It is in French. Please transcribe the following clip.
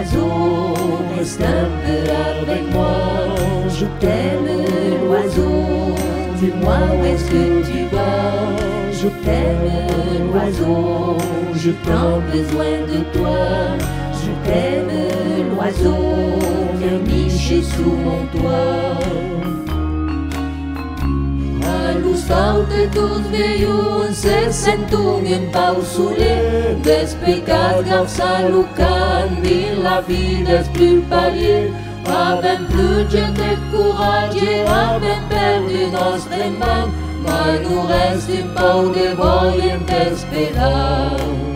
l'oiseau, reste un peu avec moi. Je t'aime l'oiseau, dis-moi où est-ce que tu vas. Je t'aime l'oiseau, je prends besoin de toi. Je t'aime l'oiseau, viens nicher sous mon toit. Saute tous veios, se sentung en pausule, despecat garça lucan, din la vida és plus parier. Avem pluja de coratge, avem perdu nostre man, mai nu resti un pau de voiem per sperar.